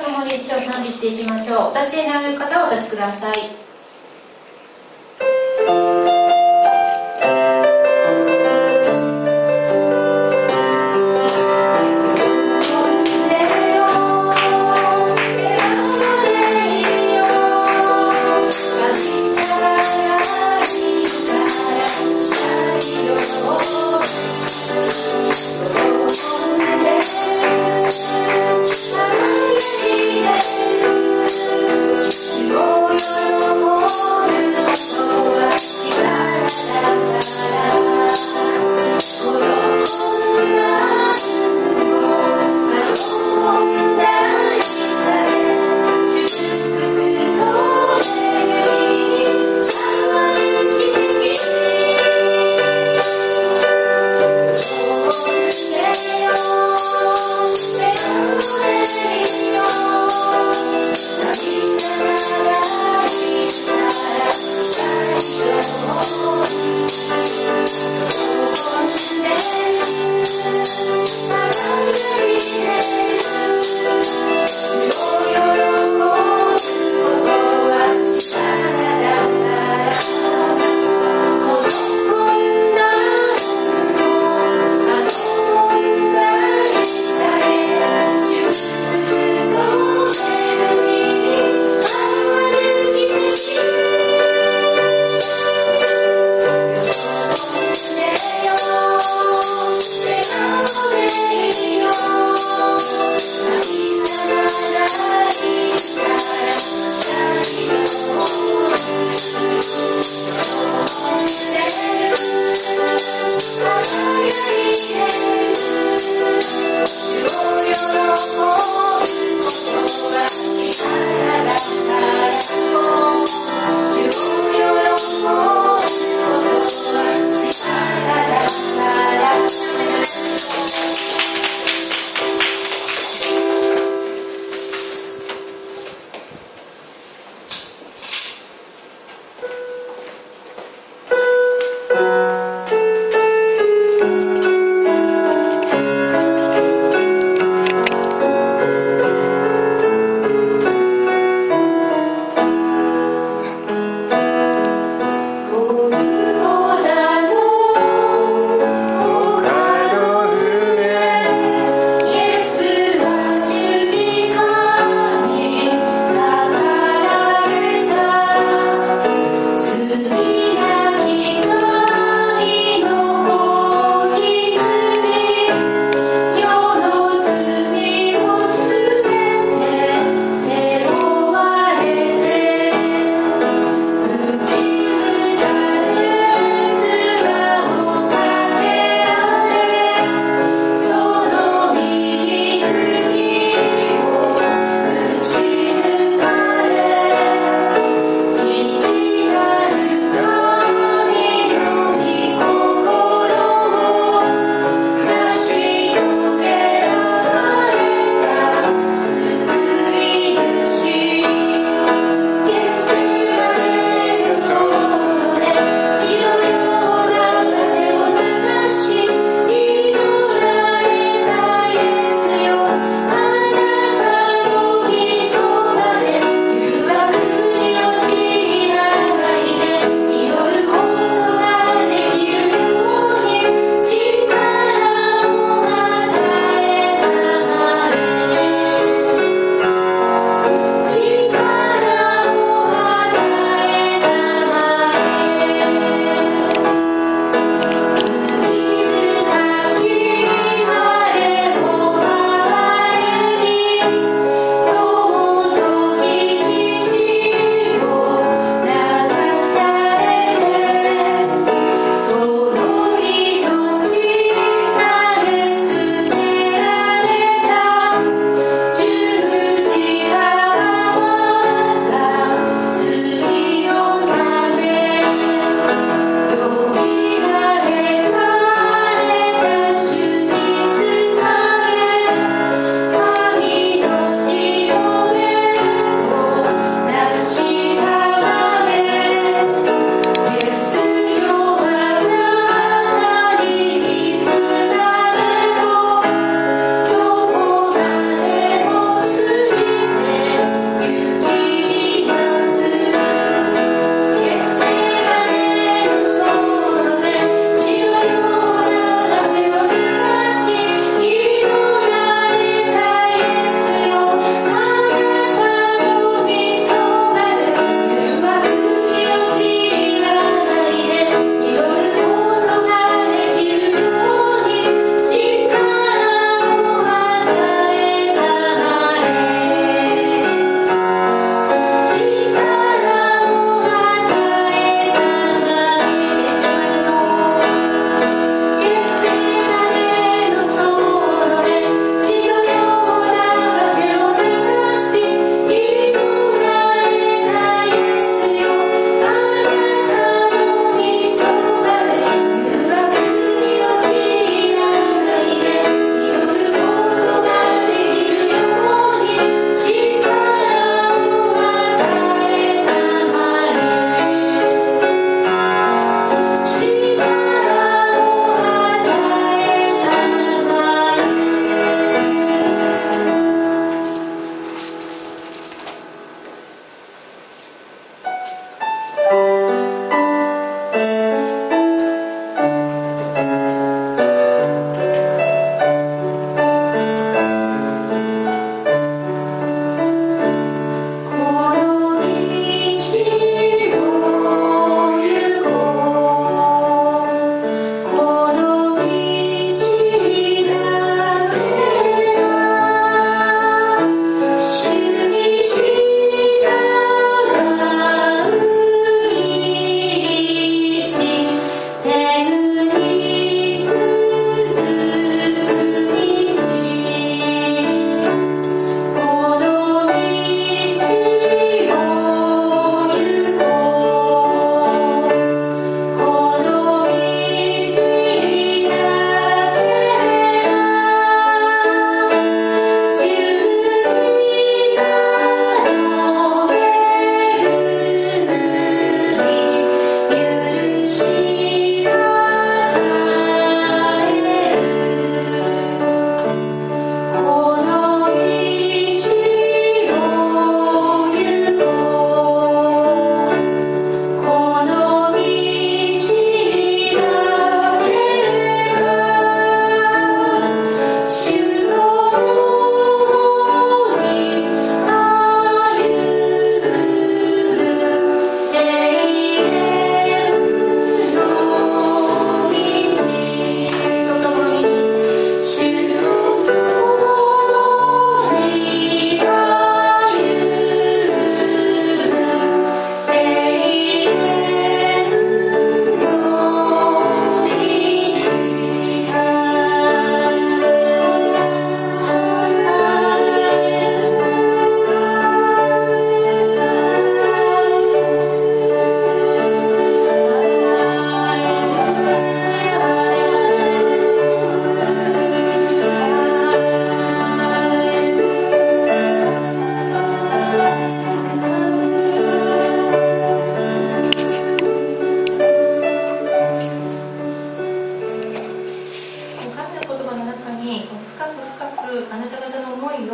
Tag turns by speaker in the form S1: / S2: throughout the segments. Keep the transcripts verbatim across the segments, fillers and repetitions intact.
S1: ともに一緒に賛美していきましょう。お立ちになる方はお立ちください。
S2: 「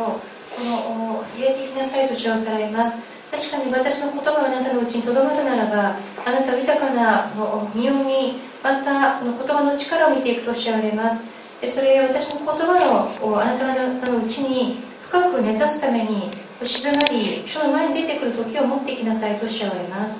S1: のこの入れていきなさいと主はされます。確かに私の言葉があなたのうちにとどまるならば、あなたは豊かな身を見、また言葉の力を見ていくと主は言われます。それ私の言葉のあなたのうちに深く根ざすために静まり、主の前に出てくる時を持っていきなさいと主は言われます。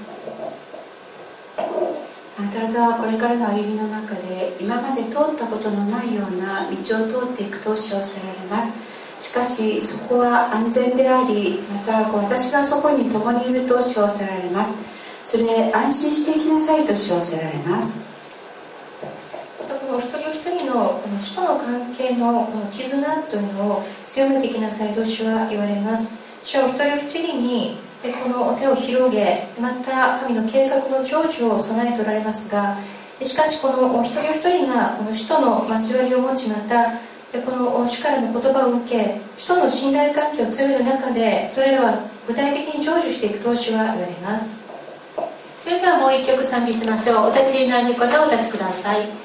S2: あなた方はこれからの歩みの中で今まで通ったことのないような道を通っていくと称せられます。しかしそこは安全であり、また私がそこに共にいると称せられます。それで安心していきなさいと称せられます。
S1: またこの一人一人のこの主との関係のこの絆というのを強めていきなさいと主は言われます。主は一人一人にこの手を広げ、また神の計画の成就を備えておられますが、しかしこの一人一人がこの主との交わりを持ち、またこの主からの言葉を受け、主との信頼関係を強める中で、それらは具体的に成就していくと主は言われます。
S3: それではもう一曲賛美しましょう。お立ちになる方はお立ちください。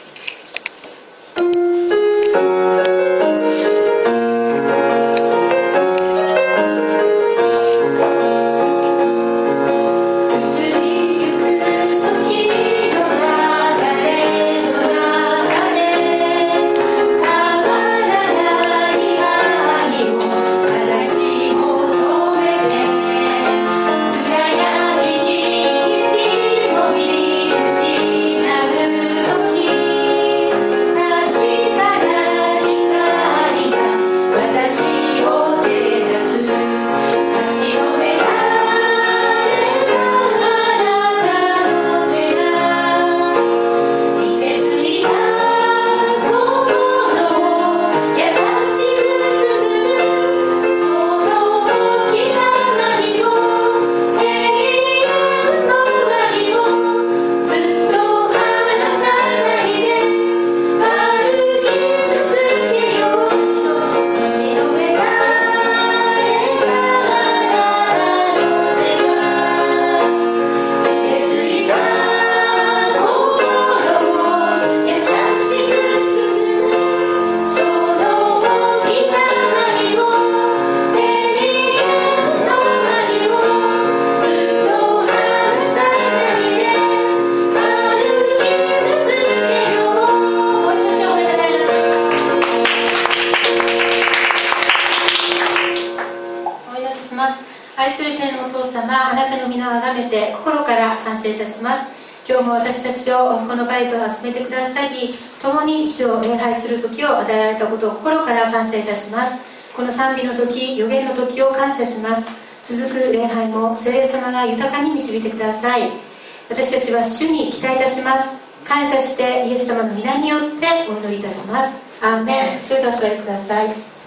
S3: 愛する天のお父様、あなたの皆をあがめて心から感謝いたします。今日も私たちをこの場へと集めてくださり、共に主を礼拝する時を与えられたことを心から感謝いたします。この賛美の時、予言の時を感謝します。続く礼拝も聖霊様が豊かに導いてください。私たちは主に期待いたします。感謝してイエス様の皆によってお祈りいたします。アーメン。それではお座りください。